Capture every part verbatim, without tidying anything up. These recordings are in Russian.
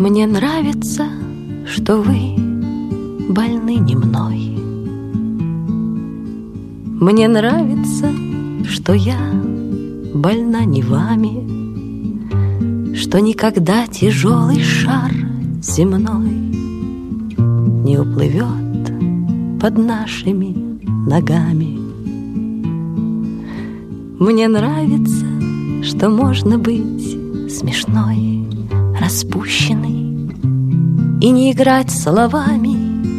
Мне нравится, что вы больны не мной. Мне нравится, что я больна не вами, что никогда тяжелый шар земной не уплывет под нашими ногами. Мне нравится, что можно быть смешной, распущенной, и не играть словами,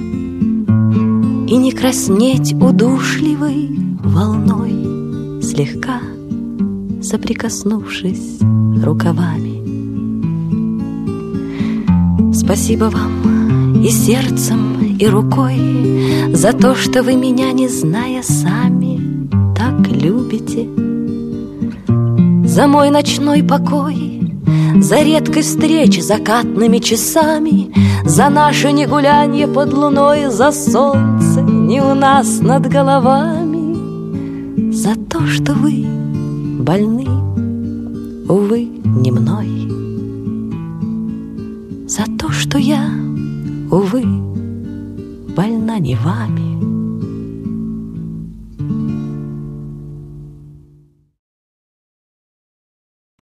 и не краснеть удушливой волной, слегка соприкоснувшись рукавами. Спасибо вам и сердцем, и рукой за то, что вы меня, не зная сами, так любите. За мой ночной покой, за редкой встречи закатными часами, за наше негулянье под луной, за солнце не у нас над головами, за то, что вы больны, увы, не мной, за то, что я, увы, больна не вами.